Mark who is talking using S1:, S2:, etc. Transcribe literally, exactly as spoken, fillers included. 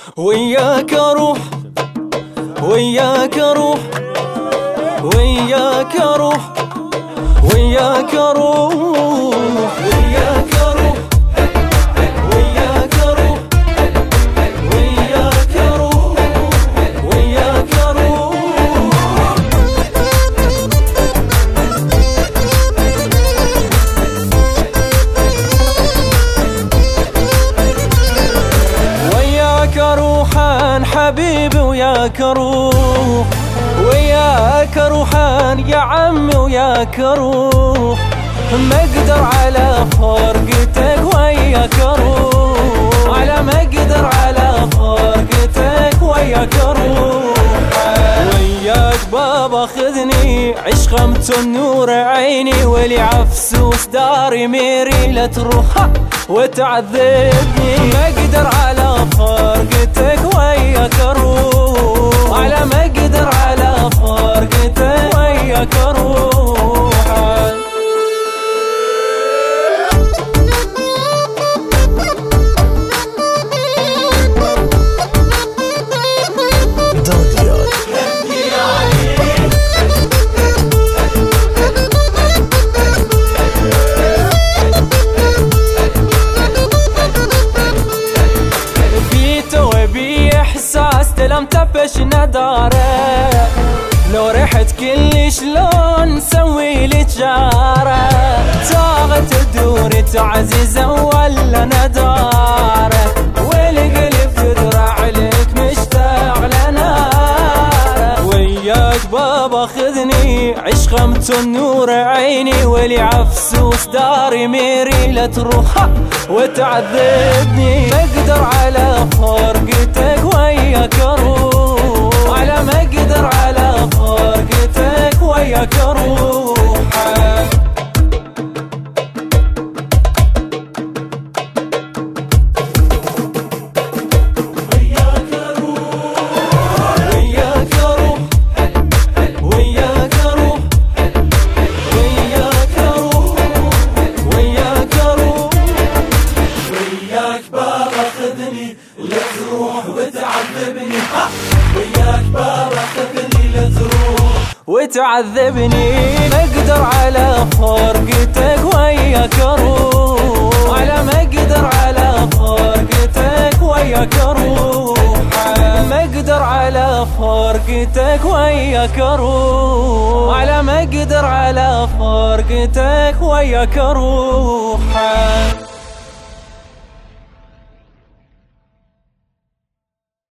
S1: وياك اروح وياك اروح وياك اروح وياك اروح وياك اروح وياك اروح وياك اروح وياك اروح وياك اروح عن حبيبي وياك اروح وياك روحان يا عمي وياك اروح ما اقدر على فرقتك وياك اروح على ما اقدر على فرقتك وياك اروح وياك بابا خذني عشق النور عيني ولي عفسوس داري ميري لا تروح وتعذبني ما اقدر على فرقتك وياك اروح على ما اقدر على فرقتك وياك اروح لم تبش نداره لو رحت كل شلون نسوي لي جاره طاغت تدور تعزيزه ولا نداره والقلب تدرع لك مشتاق لناره وياك بابا خذني عشق النور عيني ولي عفسوس داري ميري لا تروح وتعذبني ما اقدر على فرقتك وياك اروح على ما اقدر على فرقتك وياك اروح لا تروح وتعذبني وياك بابا خذني لا تروح وتعذبني ما اقدر على فرقتك وياك اروح على ما اقدر على فرقتك وياك اروح ما اقدر على فرقتك وياك اروح على ما اقدر على فرقتك وياك اروح